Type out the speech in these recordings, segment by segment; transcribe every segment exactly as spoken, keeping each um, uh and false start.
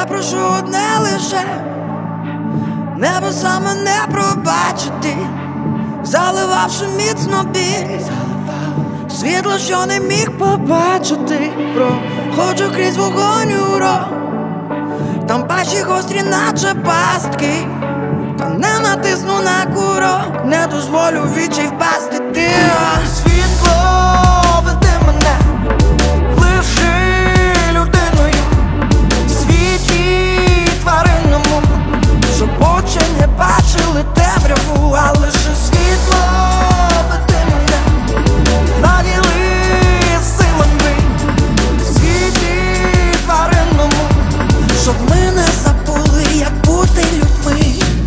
Я прошу одне лише небеса мене пробачити, заливавши міцно біль, світло, що не міг побачити. Проходжу крізь вогонь урок, там пащі гострі, наче пастки, та не натисну на курок, не дозволю вічі впасти. Ти світло веди мене, лиши людиною в світі тваринному, щоб очі не бачили темряву, а лише світло веди мене, наділи силами в світі тваринному, щоб ми не забули, як бути людьми.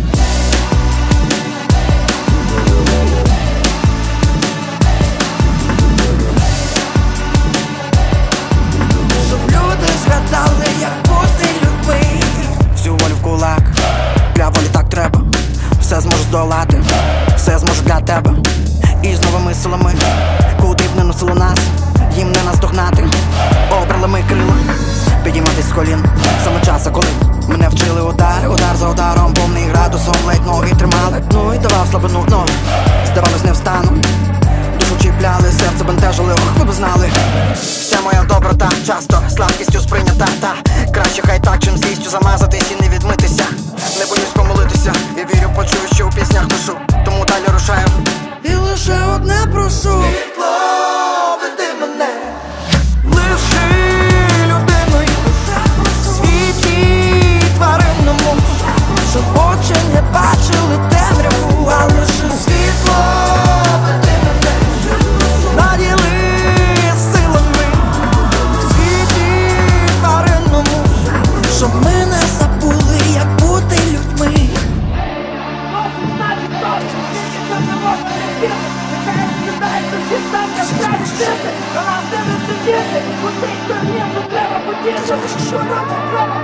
Щоб люди згадали, як бути людьми. Всю волю в кулак, для волі так треба. Все зможу здолати, все зможу для тебе. І з новими силами, куди б не носило нас, їм не наздогнати. Обрали ми крила, підійматись з колін. Саме часу, коли мене вчили удар, удар за ударом, повний градусом, ледь ноги тримали. Ну і давав слабину ноги, здавалось, не встану. Душу чіпляли, серце бентежило, ох, ви б знали. Вся моя доброта часто слабкістю сприйнята, та краще хай так, чим злістю замазатись і не відмитися. Не боюсь помолитися, я вірю, почую, що у піснях ношу, тому далі рушаю. І лише одне прошу: світло веди мене, лиши людиною в світі тваринному, щоб очі не бачили темряву, а лише світло веди мене, наділи силами в світі тваринному, щоб ми не забули, як бути людьми. Досить значить досить, що не можна не піти. Нехай скидається всі сам, як краще жити. До нас дивиться діти, у тих, хто гнівно треба подіяти. Що нам треба